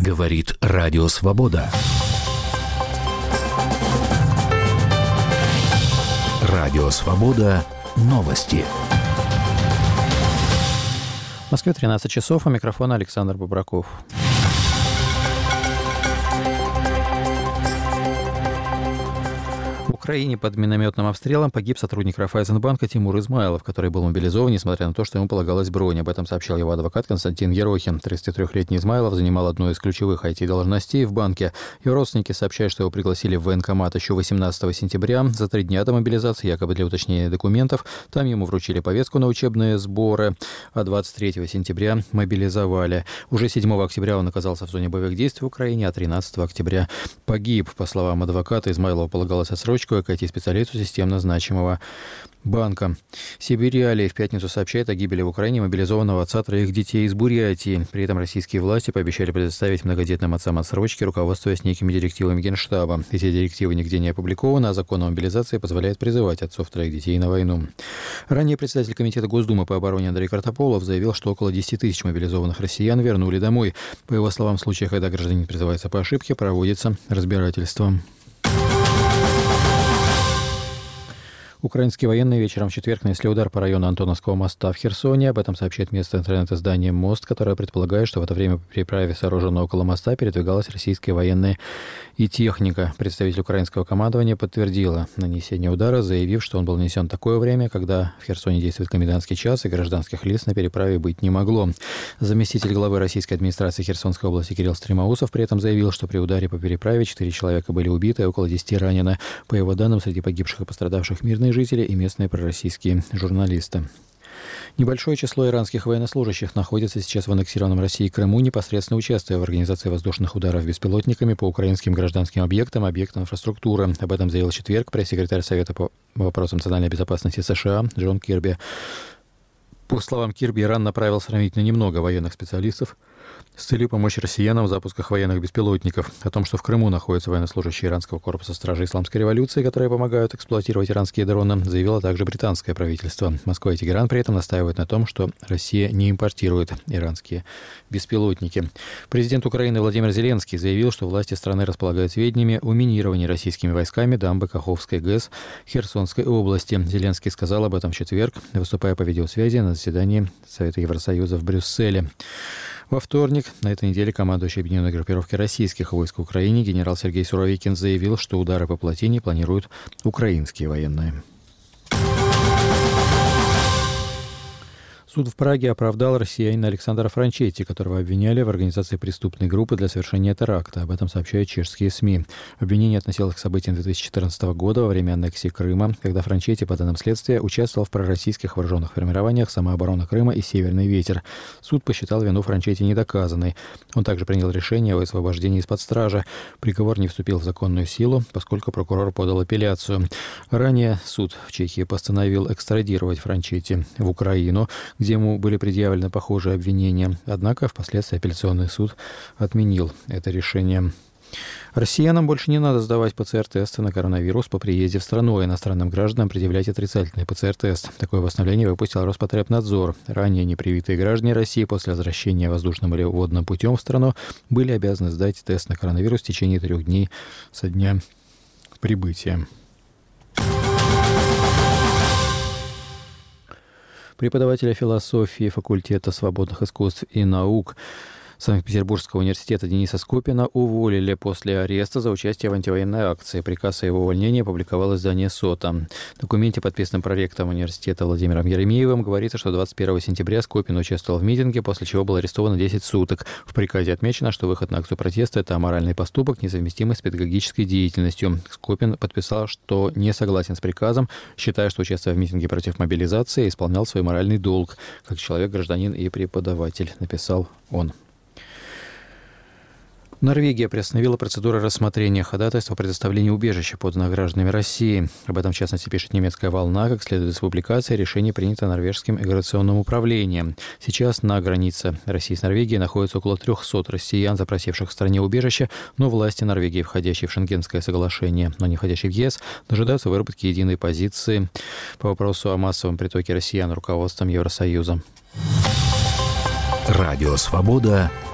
Говорит Радио Свобода. Радио Свобода. Новости. В Москве 13 часов. У микрофона Александр Бобраков. В Украине под минометным обстрелом погиб сотрудник Райффайзенбанка Тимур Измайлов, который был мобилизован, несмотря на то, что ему полагалась бронь. Об этом сообщил его адвокат Константин Ерохин. 33-летний Измайлов занимал одну из ключевых IT-должностей в банке. Его родственники сообщают, что его пригласили в военкомат еще 18 сентября. За 3 дня до мобилизации, якобы для уточнения документов, там ему вручили повестку на учебные сборы, а 23 сентября мобилизовали. Уже 7 октября он оказался в зоне боевых действий в Украине, а 13 октября погиб. По словам адвоката, Измайлову полагалась отсрочка к IT-специалисту системно значимого банка. Сибириалии в пятницу сообщает о гибели в Украине мобилизованного отца 3 детей из Бурятии. При этом российские власти пообещали предоставить многодетным отцам отсрочки, руководствуясь некими директивами Генштаба. Эти директивы нигде не опубликованы, а закон о мобилизации позволяет призывать отцов 3 детей на войну. Ранее председатель Комитета Госдумы по обороне Андрей Картополов заявил, что около 10 тысяч мобилизованных россиян вернули домой. По его словам, в случаях, когда гражданин призывается по ошибке, проводится разбирательство. Украинские военные вечером в четверг нанесли удар по району Антоновского моста в Херсоне. Об этом сообщает местное интернет-издание «Мост», которое предполагает, что в это время по переправе, сооруженной около моста, передвигалась российская военная и техника. Представитель украинского командования подтвердила нанесение удара, заявив, что он был нанесен в такое время, когда в Херсоне действует комендантский час и гражданских лиц на переправе быть не могло. Заместитель главы российской администрации Херсонской области Кирилл Стремоусов при этом заявил, что при ударе по переправе 4 человека были убиты, а около 10 ранены. По его данным, среди погибших и пострадавших мирные жители и местные пророссийские журналисты. Небольшое число иранских военнослужащих находится сейчас в аннексированном Россией Крыму, непосредственно участвуя в организации воздушных ударов беспилотниками по украинским гражданским объектам инфраструктуры. Об этом заявил в четверг пресс-секретарь Совета по вопросам национальной безопасности США Джон Кирби. По словам Кирби, Иран направил сравнительно немного военных специалистов с целью помочь россиянам в запусках военных беспилотников. О том, что в Крыму находятся военнослужащие иранского корпуса стражи Исламской революции, которые помогают эксплуатировать иранские дроны, заявило также британское правительство. Москва и Тегеран при этом настаивают на том, что Россия не импортирует иранские беспилотники. Президент Украины Владимир Зеленский заявил, что власти страны располагают сведениями о минировании российскими войсками дамбы Каховской ГЭС Херсонской области. Зеленский сказал об этом в четверг, выступая по видеосвязи на заседании Совета Евросоюза в Брюсселе. Во вторник на этой неделе командующий объединенной группировки российских войск в Украине генерал Сергей Суровикин заявил, что удары по плотине планируют украинские военные. Суд в Праге оправдал россиянина Александра Франчетти, которого обвиняли в организации преступной группы для совершения теракта. Об этом сообщают чешские СМИ. Обвинение относилось к событиям 2014 года во время аннексии Крыма, когда Франчетти, по данным следствия, участвовал в пророссийских вооруженных формированиях «Самооборона Крыма» и «Северный ветер». Суд посчитал вину Франчетти недоказанной. Он также принял решение о освобождении из-под стражи. Приговор не вступил в законную силу, поскольку прокурор подал апелляцию. Ранее суд в Чехии постановил экстрадировать Франчетти в Украину, где ему были предъявлены похожие обвинения. Однако впоследствии апелляционный суд отменил это решение. Россиянам больше не надо сдавать ПЦР-тесты на коронавирус по приезде в страну, а иностранным гражданам предъявлять отрицательный ПЦР-тест. Такое постановление выпустил Роспотребнадзор. Ранее непривитые граждане России после возвращения воздушным или водным путем в страну были обязаны сдать тест на коронавирус в течение 3 дней со дня прибытия. Преподавателя философии факультета свободных искусств и наук Санкт-Петербургского университета Дениса Скопина уволили после ареста за участие в антивоенной акции. Приказ о его увольнении опубликовало издание «Сота». В документе, подписанном проректором университета Владимиром Еремеевым, говорится, что 21 сентября Скопин участвовал в митинге, после чего был арестован на 10 суток. В приказе отмечено, что выход на акцию протеста – это аморальный поступок, несовместимый с педагогической деятельностью. Скопин подписал, что не согласен с приказом, считая, что, участвуя в митинге против мобилизации, исполнял свой моральный долг, как человек, гражданин и преподаватель, написал он. Норвегия приостановила процедуру рассмотрения ходатайства о предоставлении убежища, поданного гражданами России. Об этом, в частности, пишет немецкая «Волна». Как следует из публикации, решение принято норвежским миграционным управлением. Сейчас на границе России с Норвегией находится около 300 россиян, запросивших в стране убежище, но власти Норвегии, входящие в Шенгенское соглашение, но не входящие в ЕС, дожидаются выработки единой позиции по вопросу о массовом притоке россиян руководством Евросоюза. Радио «Свобода».